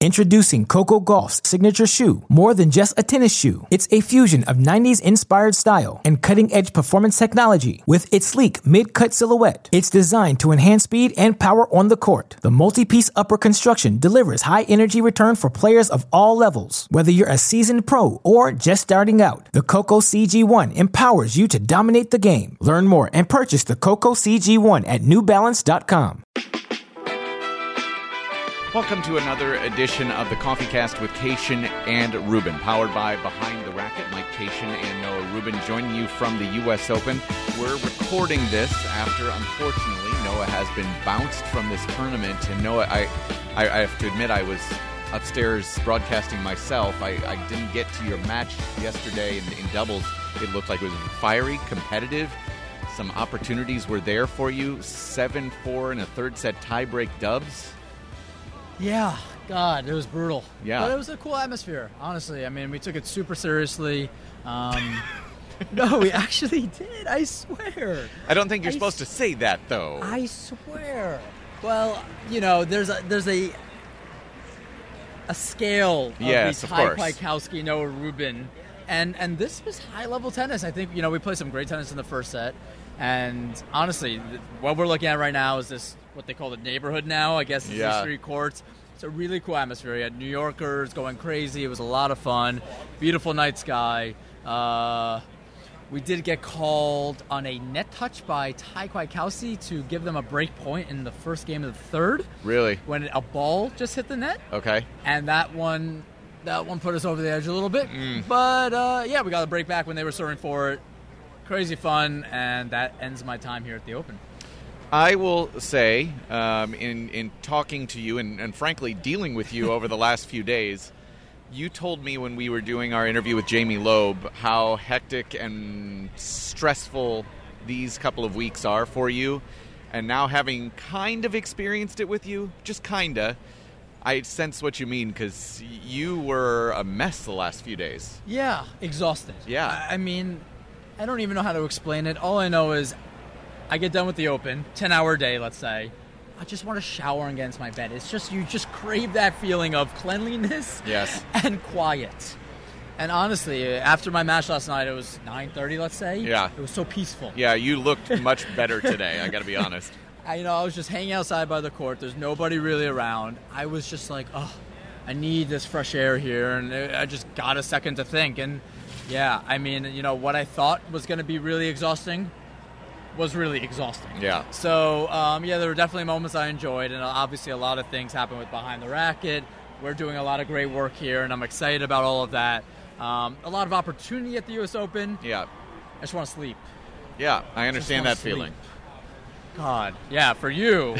Introducing Coco Gauff's signature shoe, more than just a tennis shoe. It's a fusion of 90s-inspired style and cutting-edge performance technology. With its sleek mid-cut silhouette, it's designed to enhance speed and power on the court. The multi-piece upper construction delivers high-energy return for players of all levels. Whether you're a seasoned pro or just starting out, the Coco CG1 empowers you to dominate the game. Learn more and purchase the Coco CG1 at NewBalance.com. Welcome to another edition of the Coffee Cast with Cation and Ruben, powered by Behind the Racket. Mike Cation and Noah Rubin joining you from the U.S. Open. We're recording this after, unfortunately, Noah has been bounced from this tournament. And Noah, I have to admit, I was upstairs broadcasting myself. I didn't get to your match yesterday in doubles. It looked like it was fiery, competitive. Some opportunities were there for you. 7-4 in a third set tiebreak dubs. Yeah, God, it was brutal. Yeah. But it was a cool atmosphere, honestly. I mean, we took it super seriously. No, we actually did, I swear. I don't think you're supposed to say that, though. I swear. Well, you know, there's a scale of yes, the of Ty course. Kwiatkowski, Noah Rubin. And this was high-level tennis. I think, you know, we played some great tennis in the first set. And honestly, what we're looking at right now is this, what they call the neighborhood now, I guess, is these three courts. It's a really cool atmosphere. You had New Yorkers going crazy. It was a lot of fun. Beautiful night sky. We did get called on a net touch by Ty Kwiatkowski to give them a break point in the first game of the third. Really? When a ball just hit the net. Okay. And that one put us over the edge a little bit. But, yeah, we got a break back when they were serving for it. Crazy fun, and that ends my time here at the Open. I will say, in talking to you and frankly dealing with you over the last few days, you told me when we were doing our interview with Jamie Loeb how hectic and stressful these couple of weeks are for you. And now having kind of experienced it with you, just kinda, I sense what you mean, because you were a mess the last few days. Yeah, exhausted. Yeah. I mean, I don't even know how to explain it. All I know is I get done with the Open, 10-hour day, let's say. I just want to shower and get into my bed. It's just, you just crave that feeling of cleanliness and quiet. And honestly, after my match last night, it was 9:30, let's say. Yeah. It was so peaceful. Yeah, you looked much better today, I got to be honest. I was just hanging outside by the court. There's nobody really around. I was just like, oh, I need this fresh air here. And I just got a second to think. And yeah, I mean, you know, what I thought was going to be really exhausting was really exhausting. Yeah. So, yeah, there were definitely moments I enjoyed, and obviously a lot of things happened with Behind the Racket. We're doing a lot of great work here, and I'm excited about all of that. A lot of opportunity at the U.S. Open. Yeah. I just want to sleep. Yeah, I understand that sleep. feeling. God, yeah, for you.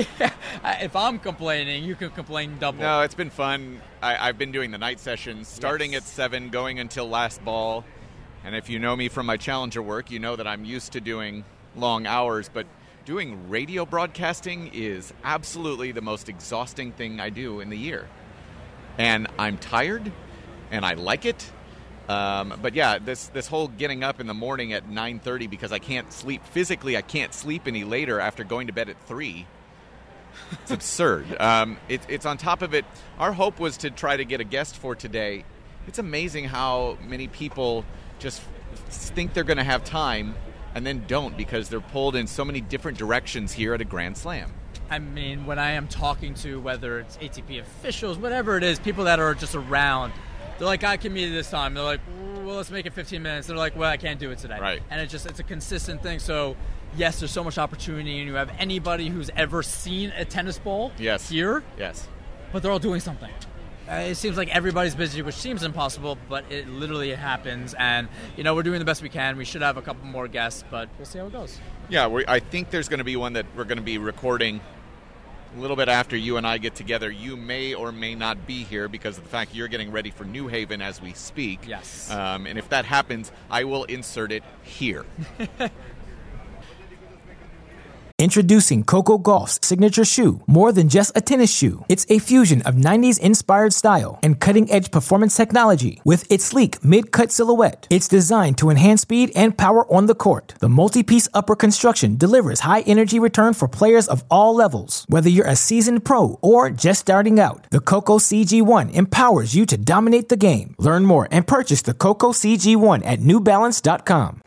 If I'm complaining, you can complain double. No, it's been fun. I've been doing the night sessions, starting at 7, going until last ball. And if you know me from my Challenger work, you know that I'm used to doing long hours. But doing radio broadcasting is absolutely the most exhausting thing I do in the year. And I'm tired, and I like it. But yeah, this whole getting up in the morning at 9:30 because I can't sleep. Physically, I can't sleep any later after going to bed at 3. It's absurd. It's on top of it. Our hope was to try to get a guest for today. It's amazing how many people just think they're going to have time and then don't because they're pulled in so many different directions here at a Grand Slam. I mean, when I am talking to, whether it's ATP officials, whatever it is, people that are just around, they're like, I can meet at this time. They're like, well, let's make it 15 minutes. They're like, well, I can't do it today. Right. And it's a consistent thing. So, yes, there's so much opportunity, and you have anybody who's ever seen a tennis ball here. Yes. But they're all doing something. It seems like everybody's busy, which seems impossible, but it literally happens. And, you know, we're doing the best we can. We should have a couple more guests, but we'll see how it goes. Yeah, I think there's going to be one that we're going to be recording a little bit after you and I get together. You may or may not be here because of the fact you're getting ready for New Haven as we speak. Yes. And if that happens, I will insert it here. Introducing Coco Gauff's signature shoe, more than just a tennis shoe. It's a fusion of 90s inspired style and cutting-edge performance technology with its sleek mid-cut silhouette. It's designed to enhance speed and power on the court. The multi-piece upper construction delivers high energy return for players of all levels. Whether you're a seasoned pro or just starting out, the Coco CG1 empowers you to dominate the game. Learn more and purchase the Coco CG1 at NewBalance.com.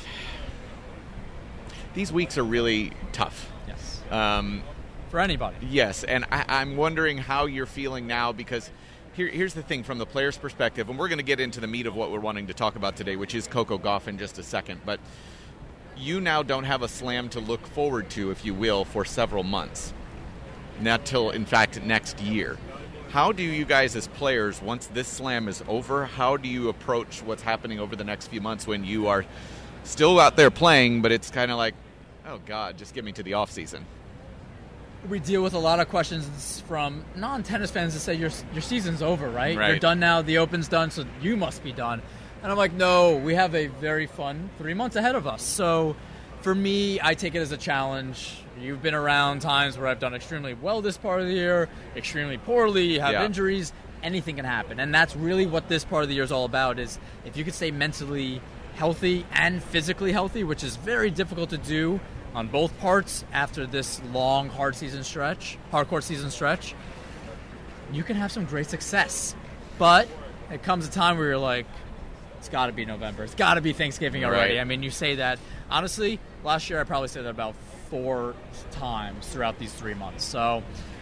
These weeks are really tough. Yes. For anybody. Yes, and I'm wondering how you're feeling now, because here's the thing from the player's perspective, and we're going to get into the meat of what we're wanting to talk about today, which is Coco Gauff in just a second, but you now don't have a slam to look forward to, if you will, for several months. Not till, in fact, next year. How do you guys as players, once this slam is over, how do you approach what's happening over the next few months when you are still out there playing, but it's kind of like, oh, God, just get me to the off season? We deal with a lot of questions from non-tennis fans that say your season's over, right? Right? You're done now. The Open's done, so you must be done. And I'm like, no, we have a very fun 3 months ahead of us. So for me, I take it as a challenge. You've been around times where I've done extremely well this part of the year, extremely poorly, have injuries. Anything can happen. And that's really what this part of the year is all about, is if you could stay mentally healthy and physically healthy, which is very difficult to do on both parts after this long hardcore season stretch, you can have some great success. But it comes a time where you're like, it's got to be November. It's got to be Thanksgiving already. Right. I mean, you say that. Honestly, last year I probably said that about 4 times throughout these 3 months. So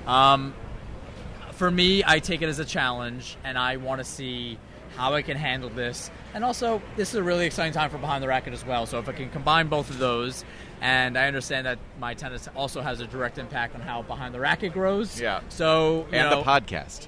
for me, I take it as a challenge, and I want to see how I can handle this. And also, this is a really exciting time for Behind the Racket as well. So if I can combine both of those, and I understand that my tennis also has a direct impact on how Behind the Racket grows. Yeah. So, and the podcast.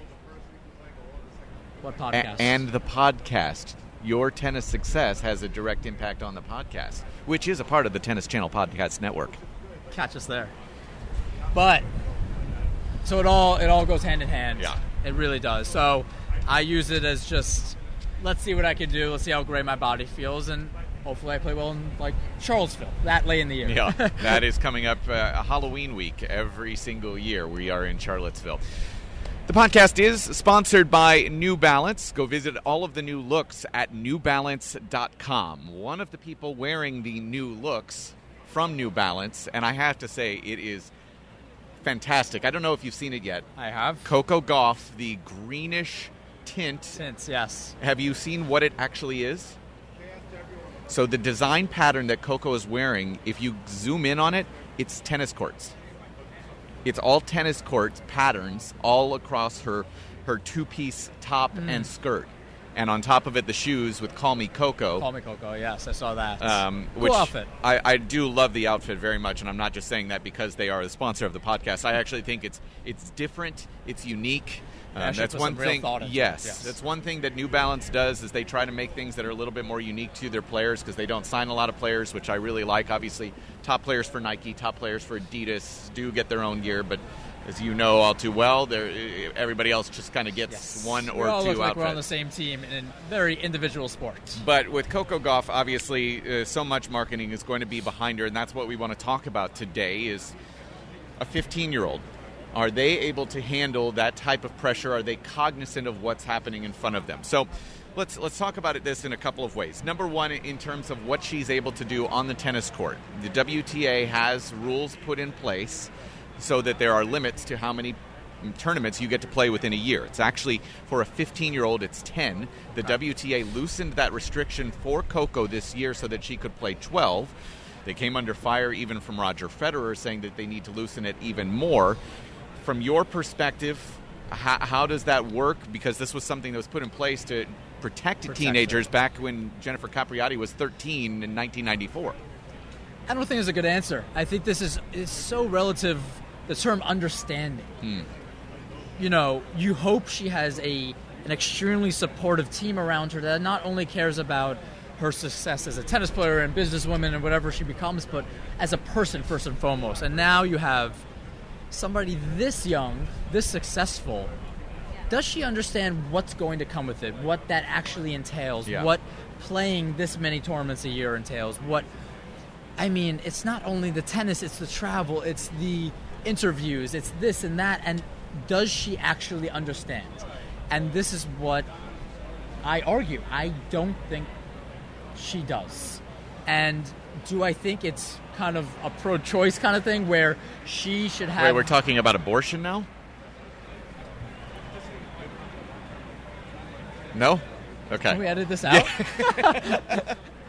What podcast? And the podcast. Your tennis success has a direct impact on the podcast, which is a part of the Tennis Channel Podcast Network. Catch us there. But, so it all goes hand in hand. Yeah. It really does. So I use it as just, let's see what I can do. Let's see how great my body feels, and hopefully I play well in, like, Charlottesville, that late in the year. Yeah, that is coming up Halloween week every single year. We are in Charlottesville. The podcast is sponsored by New Balance. Go visit all of the new looks at newbalance.com. One of the people wearing the new looks from New Balance, and I have to say it is fantastic. I don't know if you've seen it yet. I have. Coco Gauff, the greenish tint. Tints, yes. Have you seen what it actually is? So the design pattern that Coco is wearing, if you zoom in on it, it's tennis courts. It's all tennis court patterns all across her two-piece top and skirt. And on top of it, the shoes with Call Me Coco. Call Me Coco, yes, I saw that. Which cool outfit. I do love the outfit very much, and I'm not just saying that because they are the sponsor of the podcast. I actually think it's different, it's unique. That's one thing. Yes, that's one thing that New Balance does, is they try to make things that are a little bit more unique to their players, because they don't sign a lot of players, which I really like. Obviously, top players for Nike, top players for Adidas do get their own gear, but as you know all too well, everybody else just kind of gets one or two outfits. Like we're on the same team in very individual sports. But with Coco Gauff, obviously, so much marketing is going to be behind her, and that's what we want to talk about today. Is a 15-year-old. Are they able to handle that type of pressure? Are they cognizant of what's happening in front of them? So let's talk about this in a couple of ways. Number one, in terms of what she's able to do on the tennis court. The WTA has rules put in place so that there are limits to how many tournaments you get to play within a year. It's actually, for a 15-year-old, it's 10. The WTA loosened that restriction for Coco this year so that she could play 12. They came under fire even from Roger Federer, saying that they need to loosen it even more. From your perspective, how does that work? Because this was something that was put in place to protect teenagers back when Jennifer Capriati was 13 in 1994. I don't think there's a good answer. I think this is so relative, the term understanding. You know, you hope she has an extremely supportive team around her that not only cares about her success as a tennis player and businesswoman and whatever she becomes, but as a person first and foremost. And now you have somebody this young, this successful. Does she understand what's going to come with it, what that actually entails, what playing this many tournaments a year entails, what I mean, it's not only the tennis, it's the travel, it's the interviews, it's this and that, and does she actually understand? And this is what I argue. I don't think she does. And do I think it's kind of a pro-choice kind of thing where she should have... Wait, we're talking about abortion now? No? Okay. Can we edit this out? Yeah.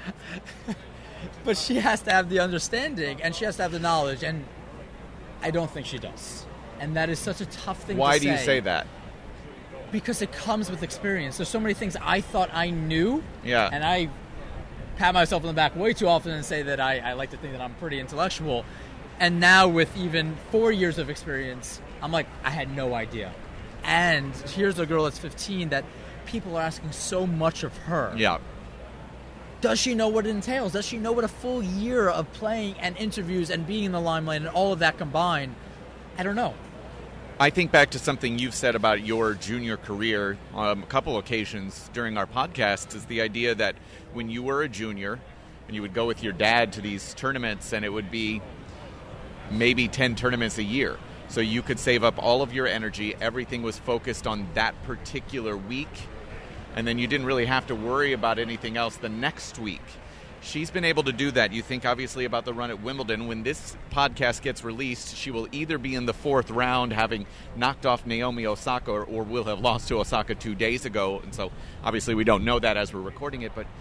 But she has to have the understanding, and she has to have the knowledge, and I don't think she does. And that is such a tough thing to say. Why do you say that? Because it comes with experience. There's so many things I thought I knew, yeah, and I pat myself on the back way too often and say that I like to think that I'm pretty intellectual. And now with even 4 years of experience, I'm like, I had no idea. And here's a girl that's 15 that people are asking so much of her. Yeah. Does she know what it entails? Does she know what a full year of playing and interviews and being in the limelight and all of that combined? I don't know. I think back to something you've said about your junior career a couple occasions during our podcast, is the idea that when you were a junior and you would go with your dad to these tournaments, and it would be maybe 10 tournaments a year. So you could save up all of your energy. Everything was focused on that particular week. And then you didn't really have to worry about anything else the next week. She's been able to do that. You think obviously about the run at Wimbledon. When this podcast gets released, she will either be in the fourth round, having knocked off Naomi Osaka, or will have lost to Osaka 2 days ago. And so obviously we don't know that as we're recording it, but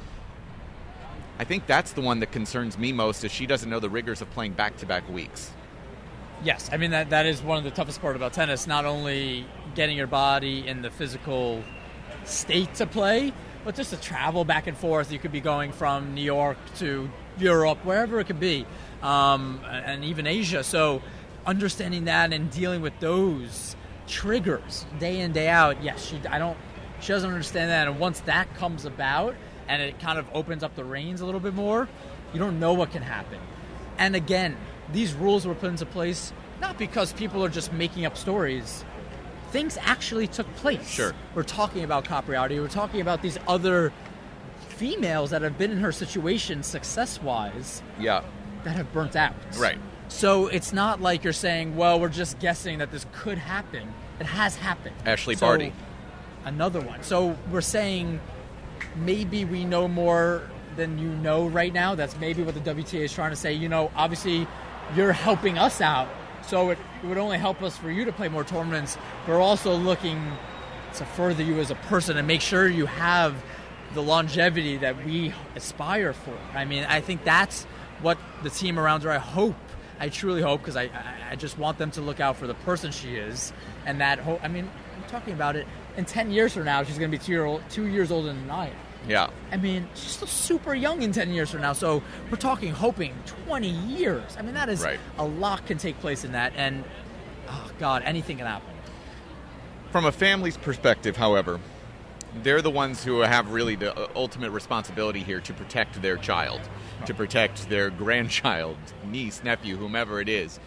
I think that's the one that concerns me most, is she doesn't know the rigors of playing back-to-back weeks. Yes, I mean, that is one of the toughest part about tennis, not only getting your body in the physical state to play, but just to travel back and forth. You could be going from New York to Europe, wherever it could be, and even Asia. So understanding that and dealing with those triggers day in, day out, yes, she doesn't understand that. And once that comes about and it kind of opens up the reins a little bit more, you don't know what can happen. And again, these rules were put into place not because people are just making up stories. Things actually took place. Sure. We're talking about Capriati. We're talking about these other females that have been in her situation success-wise, yeah, that have burnt out. Right. So it's not like you're saying, well, we're just guessing that this could happen. It has happened. Ashley Barty. Another one. So we're saying maybe we know more than you know right now. That's maybe what the WTA is trying to say. You know, obviously you're helping us out, so it would only help us for you to play more tournaments. We're also looking to further you as a person and make sure you have the longevity that we aspire for. I mean, I think that's what the team around her, I truly hope, because I just want them to look out for the person she is. And that, I mean, I'm talking about it, in 10 years from now, she's going to be 2 years older than I am. Yeah. I mean, she's still super young in 10 years from now, so we're talking, hoping 20 years. I mean, that is right. A lot can take place in that, and, oh, God, anything can happen. From a family's perspective, however, they're the ones who have really the ultimate responsibility here to protect their child, to protect their grandchild, niece, nephew, whomever it is.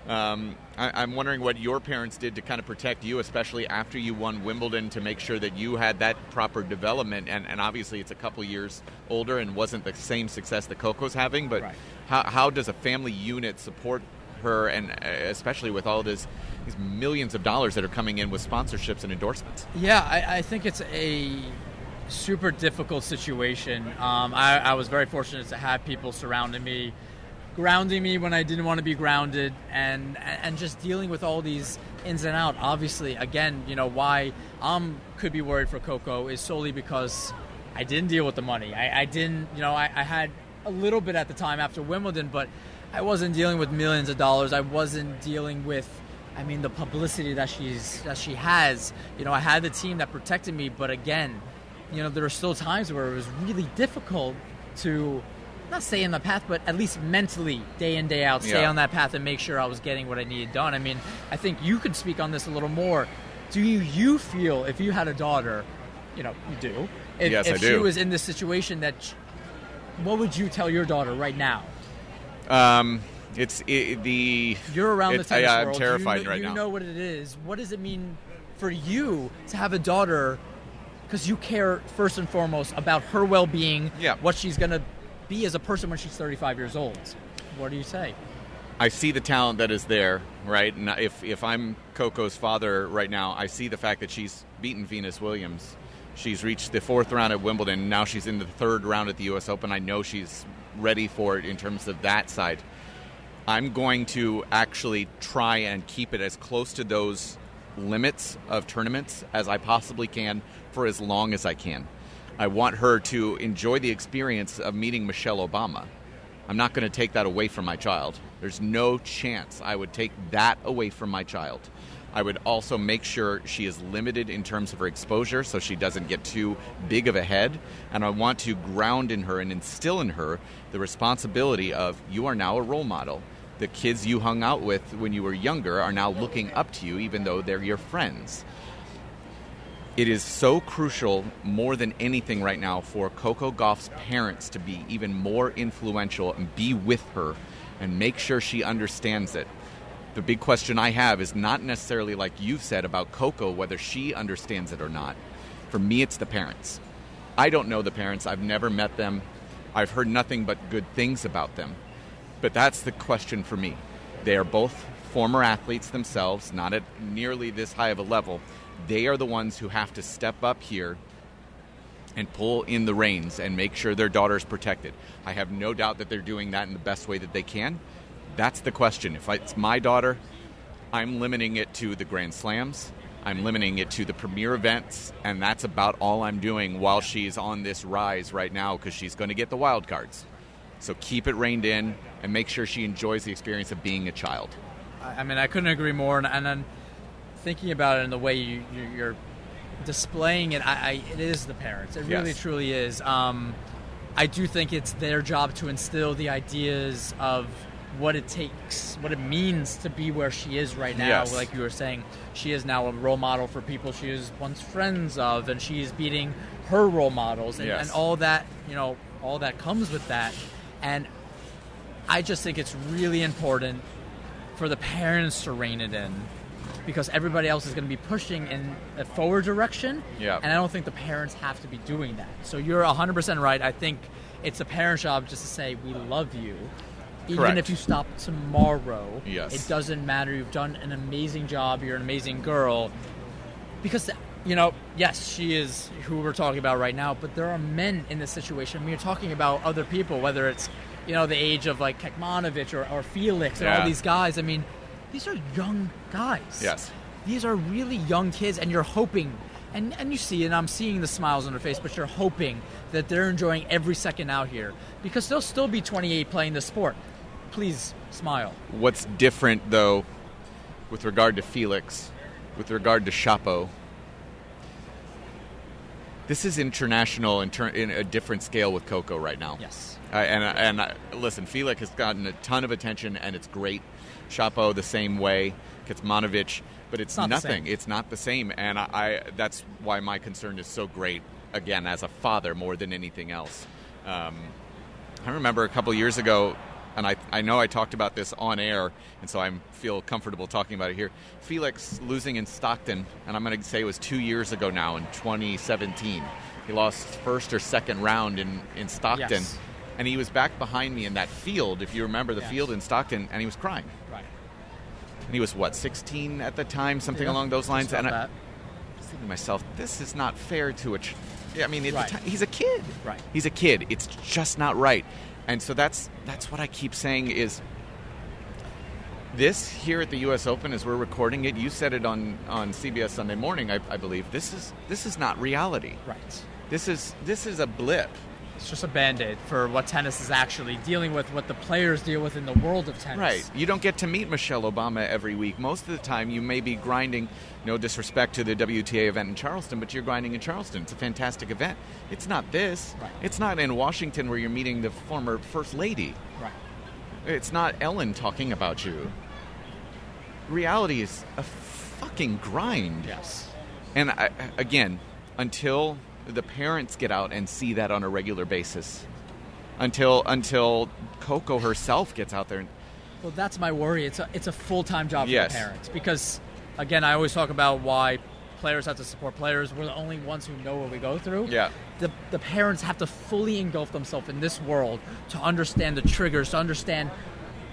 I'm wondering what your parents did to kind of protect you, especially after you won Wimbledon, to make sure that you had that proper development. And obviously it's a couple years older and wasn't the same success that Coco's having, but right. How does a family unit support her, and especially with all these millions of dollars that are coming in with sponsorships and endorsements? Yeah, I think it's a super difficult situation. I was very fortunate to have people surrounding me, grounding me when I didn't want to be grounded, and just dealing with all these ins and outs. Obviously, again, you know, why could be worried for Coco is solely because I didn't deal with the money. I didn't, you know, I had a little bit at the time after Wimbledon, but I wasn't dealing with millions of dollars. I wasn't dealing with, I mean, the publicity that she has. You know, I had the team that protected me, but again, you know, there were still times where it was really difficult to not stay in the path, but at least mentally, day in, day out, stay on that path and make sure I was getting what I needed done. I mean, I think you could speak on this a little more. Do you feel, if you had a daughter, you know, you do. Yes, I do. If she was in this situation, what would you tell your daughter right now? You're around the tennis world. I'm terrified right now. You know what it is. What does it mean for you to have a daughter? Because you care first and foremost about her well-being, what she's going to be as a person when she's 35 years old. what do you say? I see the talent that is there, right? And if I'm Coco's father right now, I see the fact that she's beaten Venus Williams. She's reached the 4th round at Wimbledon. Now she's in the 3rd round at the U.S. Open. I know she's ready for it in terms of that side. I'm going to actually try and keep it as close to those limits of tournaments as I possibly can for as long as I can. I want her to enjoy the experience of meeting Michelle Obama. I'm not going to take that away from my child. There's no chance I would take that away from my child. I would also make sure she is limited in terms of her exposure so she doesn't get too big of a head. And I want to ground in her and instill in her the responsibility of, you are now a role model. The kids you hung out with when you were younger are now looking up to you, even though they're your friends. It is so crucial, more than anything right now, for Coco Gauff's parents to be even more influential and be with her and make sure she understands it. The big question I have is not necessarily like you've said about Coco, whether she understands it or not. For me, it's the parents. I don't know the parents. I've never met them. I've heard nothing but good things about them. But that's the question for me. They are both former athletes themselves, not at nearly this high of a level. They are the ones who have to step up here and pull in the reins and make sure their daughter is protected. I have no doubt that they're doing that in the best way that they can. That's the question. If it's my daughter, I'm limiting it to the Grand Slams. I'm limiting it to the premier events, and that's about all I'm doing while she's on this rise right now, because she's going to get the wild cards. So keep it reined in and make sure she enjoys the experience of being a child. I mean, I couldn't agree more. And then thinking about it in the way you're displaying it, it is the parents. It really, truly is. I do think it's their job to instill the ideas of what it takes, what it means to be where she is right now. Yes. Like you were saying, she is now a role model for people she was once friends of, and she is beating her role models, and all that, all that comes with that. And I just think it's really important for the parents to rein it in, because everybody else is going to be pushing in a forward direction, and I don't think the parents have to be doing that. So you're 100% right. I think it's the parents' job just to say, we love you. Even Correct. if you stop tomorrow, Yes. It doesn't matter. You've done an amazing job. You're an amazing girl. Because, yes, she is who we're talking about right now, but there are men in this situation. I mean, you're talking about other people, whether it's, the age of like Kekmanovic or Felix and all these guys. I mean, these are young guys. Yes. These are really young kids, and you're hoping, and you see, and I'm seeing the smiles on their face, but you're hoping that they're enjoying every second out here, because they'll still be 28 playing the sport. Please smile. What's different, though, with regard to Felix, with regard to Shapo, this is international in a different scale with Coco right now. Yes. Listen, Felix has gotten a ton of attention, and it's great. Shapo the same way, Kecmanovic, but it's nothing. It's not the same, and that's why my concern is so great, again, as a father more than anything else. I remember a couple years ago, and I know I talked about this on air, and so I feel comfortable talking about it here. Felix losing in Stockton, and I'm going to say it was 2 years ago now, in 2017. He lost first or second round in Stockton. Yes. And he was back behind me in that field, if you remember the field in Stockton, and he was crying. Right. And he was, 16 at the time, something along those lines? And I was thinking to myself, this is not fair to a... he's a kid. Right. He's a kid. It's just not right. And so that's what I keep saying is, this here at the U.S. Open, as we're recording it, you said it on CBS Sunday Morning, I believe, this is not reality. Right. This is a blip. It's just a Band-Aid for what tennis is actually dealing with, what the players deal with in the world of tennis. Right. You don't get to meet Michelle Obama every week. Most of the time you may be grinding, no disrespect to the WTA event in Charleston, but you're grinding in Charleston. It's a fantastic event. It's not this. Right. It's not in Washington where you're meeting the former First Lady. Right. It's not Ellen talking about you. Reality is a fucking grind. Yes. And again, until the parents get out and see that on a regular basis, until Coco herself gets out there. Well, that's my worry. It's a full-time job for Yes. the parents, because, again, I always talk about why players have to support players. We're the only ones who know what we go through. Yeah. The parents have to fully engulf themselves in this world to understand the triggers, to understand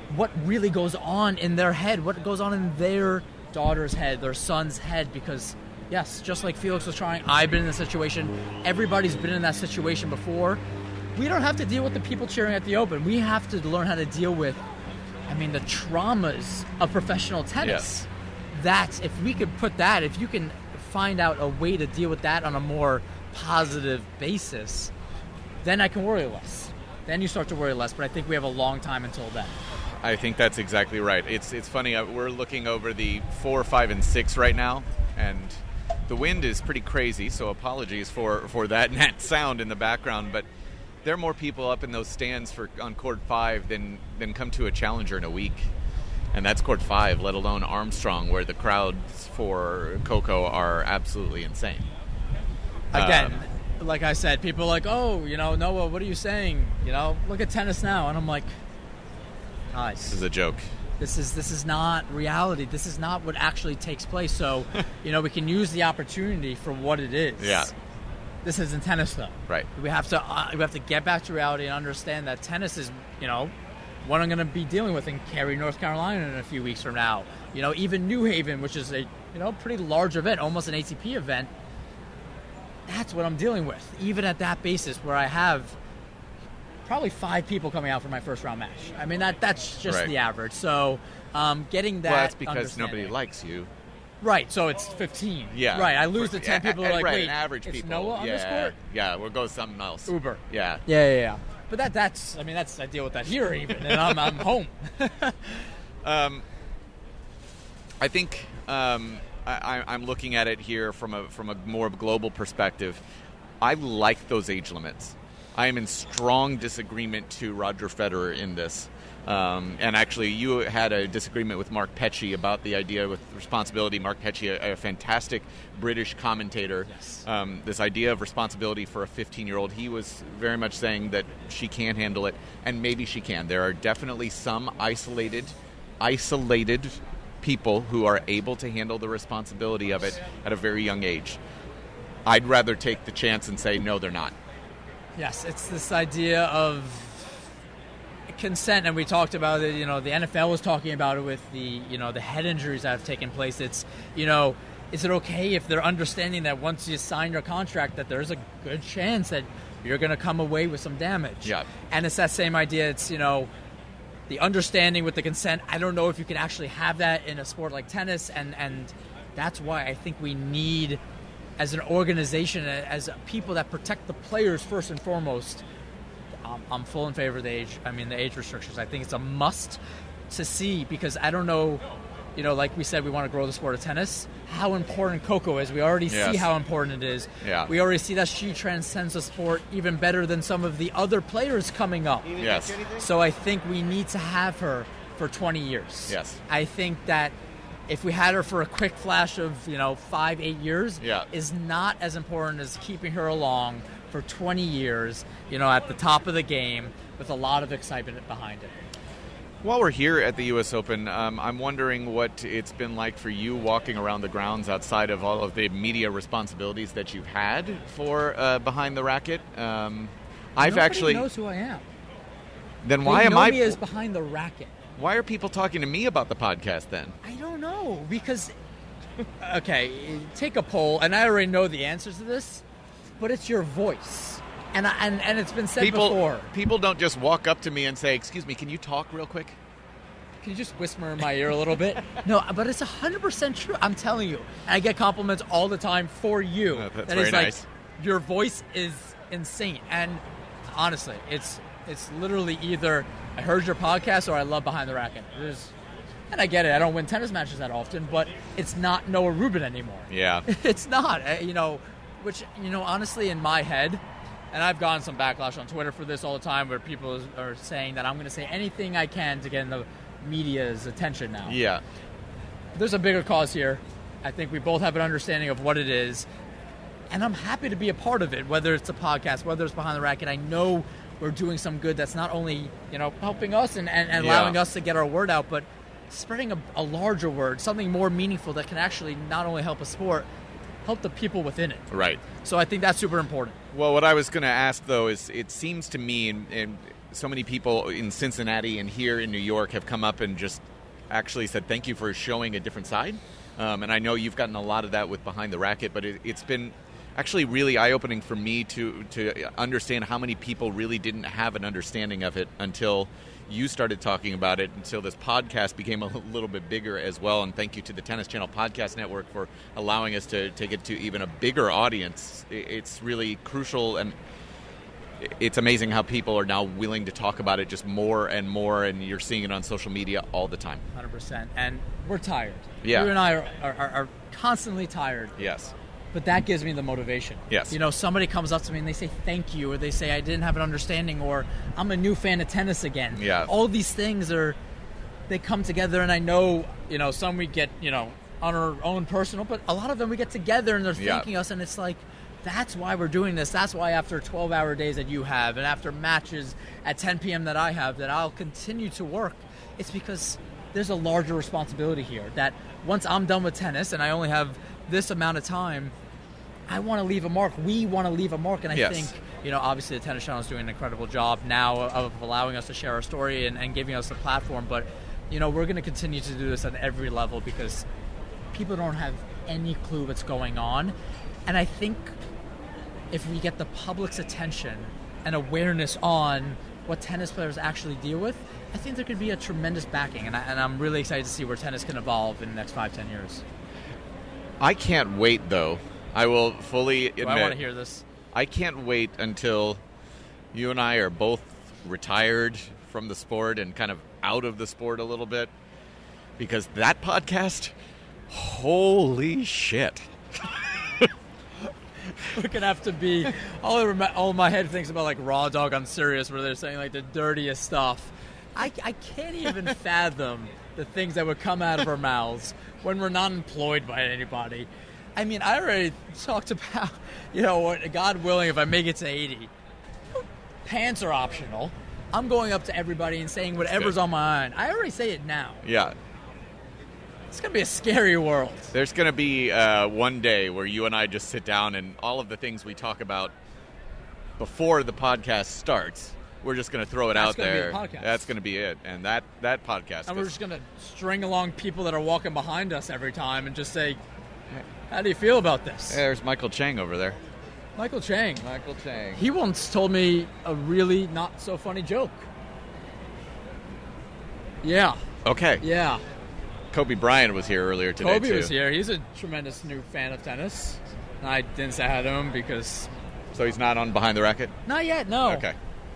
what really goes on in their head, what goes on in their daughter's head, their son's head, because yes, just like Felix was trying, I've been in the situation, everybody's been in that situation before. We don't have to deal with the people cheering at the Open. We have to learn how to deal with, the traumas of professional tennis. Yeah. That's, if we could put that, if you can find out a way to deal with that on a more positive basis, then I can worry less. Then you start to worry less, but I think we have a long time until then. I think that's exactly right. It's funny, we're looking over the 4, 5, and 6 right now, and the wind is pretty crazy, so apologies for that net sound in the background, but there are more people up in those stands on Court 5 than come to a Challenger in a week. And that's Court 5, let alone Armstrong, where the crowds for Coco are absolutely insane. Again, like I said, people are like, oh, Noah, what are you saying? Look at tennis now. And I'm like, guys. This is a joke. This is not reality. This is not what actually takes place. So, we can use the opportunity for what it is. Yeah. This isn't tennis, though. Right. We have to get back to reality and understand that tennis is, what I'm going to be dealing with in Cary, North Carolina in a few weeks from now. Even New Haven, which is a pretty large event, almost an ATP event. That's what I'm dealing with, even at that basis where I have probably 5 people coming out for my first round match. That's just right. The average. So getting that. Well, that's because nobody likes you. Right, so it's 15. Yeah. Right, I lose to 10 people who are like, right, wait, average it's people. Noah on this court? Yeah, we'll go with something else. Uber. Yeah. Yeah. But that's I deal with that here even, and I'm home. I think I'm looking at it here from a more global perspective. I like those age limits. I am in strong disagreement to Roger Federer in this. And actually, you had a disagreement with Mark Petchey about the idea with responsibility. Mark Petchey, a fantastic British commentator, yes. This idea of responsibility for a 15-year-old, he was very much saying that she can't handle it, and maybe she can. There are definitely some isolated people who are able to handle the responsibility of it at a very young age. I'd rather take the chance and say, no, they're not. Yes, it's this idea of consent, and we talked about it. The NFL was talking about it with the head injuries that have taken place. It's is it okay if they're understanding that once you sign your contract that there's a good chance that you're going to come away with some damage? Yeah. And it's that same idea. It's the understanding with the consent. I don't know if you can actually have that in a sport like tennis, and that's why I think we need, as an organization, as people that protect the players first and foremost. I'm full in favor of the age restrictions. I think it's a must to see, because I don't know, like we said, we want to grow the sport of tennis. How important Coco is. We already see how important it is. Yeah. We already see that she transcends the sport even better than some of the other players coming up. Yes. So I think we need to have her for 20 years. Yes. I think that if we had her for a quick flash of 5-8 years, is not as important as keeping her along for 20 years, at the top of the game with a lot of excitement behind it. While we're here at the U.S. Open, I'm wondering what it's been like for you walking around the grounds outside of all of the media responsibilities that you've had for Behind the Racket. Nobody knows who I am. Then why am I? Me as Behind the Racket. Why are people talking to me about the podcast then? I don't know, because okay, take a poll, and I already know the answers to this, but it's your voice. And it's been said before. People don't just walk up to me and say, "Excuse me, can you talk real quick?" Can you just whisper in my ear a little bit? No, but it's 100% true. I'm telling you. And I get compliments all the time for you. Oh, that's very nice. Your voice is insane. And honestly, it's literally either I heard your podcast or I love Behind the Racket. And I get it. I don't win tennis matches that often, but it's not Noah Rubin anymore. Yeah. It's not. Which, honestly, in my head, and I've gotten some backlash on Twitter for this all the time, where people are saying that I'm going to say anything I can to get in the media's attention now. Yeah. There's a bigger cause here. I think we both have an understanding of what it is, and I'm happy to be a part of it, whether it's a podcast, whether it's Behind the Racket. I know we're doing some good that's not only, helping us and allowing us to get our word out, but spreading a larger word, something more meaningful that can actually not only help a sport, help the people within it. Right. So I think that's super important. Well, what I was going to ask, though, is it seems to me, and so many people in Cincinnati and here in New York have come up and just actually said thank you for showing a different side. And I know you've gotten a lot of that with Behind the Racket, but it's been actually really eye-opening for me to understand how many people really didn't have an understanding of it until you started talking about it, until this podcast became a little bit bigger as well. And thank you to the Tennis Channel Podcast Network for allowing us to take it to even a bigger audience. It's really crucial, and it's amazing how people are now willing to talk about it just more and more, and you're seeing it on social media all the time. 100%. And we're tired. Yeah. You and I are constantly tired. Yes. But that gives me the motivation. Yes. You know, somebody comes up to me and they say thank you, or they say I didn't have an understanding, or I'm a new fan of tennis again. Yeah. All these things they come together, and I know, you know, some we get, you know, on our own personal, but a lot of them we get together and they're thanking us, and it's like, that's why we're doing this. That's why after 12-hour days that you have, and after matches at 10 p.m. that I have, that I'll continue to work. It's because there's a larger responsibility here, that once I'm done with tennis and I only have this amount of time, I want to leave a mark. We want to leave a mark. And I think, you know, obviously the Tennis Channel is doing an incredible job now of allowing us to share our story and giving us a platform. But, you know, we're going to continue to do this at every level because people don't have any clue what's going on. And I think if we get the public's attention and awareness on what tennis players actually deal with, I think there could be a tremendous backing. And I'm really excited to see where tennis can evolve in the next 5-10 years. I can't wait, though. I will fully admit. I want to hear this. I can't wait until you and I are both retired from the sport and kind of out of the sport a little bit, because that podcast, holy shit. We're going to have to be, all my head thinks about like Raw Dog on Sirius, where they're saying like the dirtiest stuff. I can't even fathom the things that would come out of our mouths when we're not employed by anybody. I mean, I already talked about, you know, what, God willing, if I make it to 80, pants are optional. I'm going up to everybody and saying whatever's on my mind. I already say it now. Yeah. It's going to be a scary world. There's going to be one day where you and I just sit down and all of the things we talk about before the podcast starts, we're just going to throw it out there. That's going to be it. And that podcast. And we're just going to string along people that are walking behind us every time and just say, how do you feel about this? There's Michael Chang over there. Michael Chang. He once told me a really not so funny joke. Yeah. Okay. Yeah. Kobe Bryant was here earlier today, Kobe was here. He's a tremendous new fan of tennis. I didn't say hi to him because... So he's not on Behind the Racket? Not yet, no. Okay.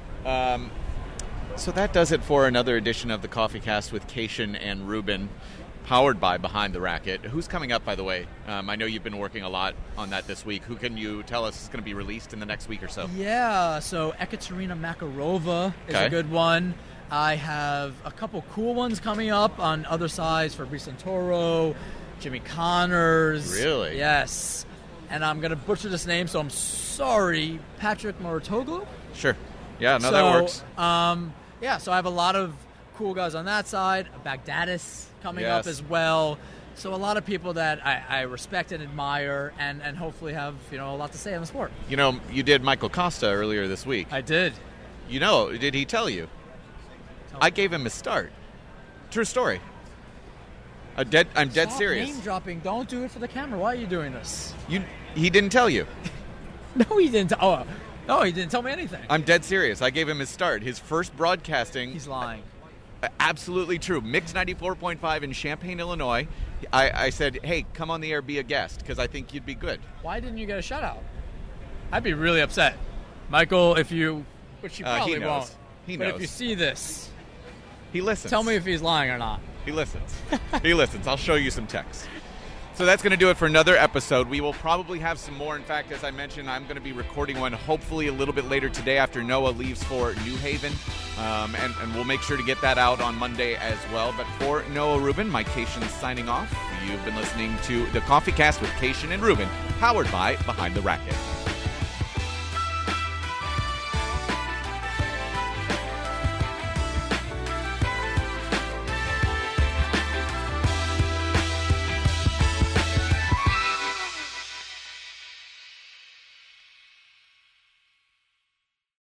So that does it for another edition of the Coffee Cast with Cation and Ruben, powered by Behind the Racket. Who's coming up, by the way? I know you've been working a lot on that this week. Who can you tell us is going to be released in the next week or so? Yeah, so Ekaterina Makarova is a good one. I have a couple cool ones coming up on other sides for Fabrice Santoro, Jimmy Connors. Really? Yes. And I'm going to butcher this name, so I'm sorry. Patrick Mouratoglou? Sure. Yeah, no, that works. Yeah, so I have a lot of cool guys on that side. Baghdadis coming up as well. So a lot of people that I respect and admire and hopefully have, you know, a lot to say on the sport. You know, you did Michael Costa earlier this week. I did. You know, did he tell you? I gave him a start. True story. I'm dead serious. Name dropping. Don't do it for the camera. Why are you doing this? He didn't tell you. No, he didn't. No, he didn't tell me anything. I'm dead serious. I gave him his start. His first broadcasting. He's lying. Absolutely true. Mix 94.5 in Champaign, Illinois. I said, hey, come on the air, be a guest, because I think you'd be good. Why didn't you get a shout out? I'd be really upset. Michael, which you probably won't. He knows. But if you see this, he listens. Tell me if he's lying or not. He listens. He listens. I'll show you some text. So that's going to do it for another episode. We will probably have some more. In fact, as I mentioned, I'm going to be recording one hopefully a little bit later today after Noah leaves for New Haven. And we'll make sure to get that out on Monday as well. But for Noah Rubin, Mike Cation signing off. You've been listening to the Coffee Cast with Cation and Rubin, powered by Behind the Racket.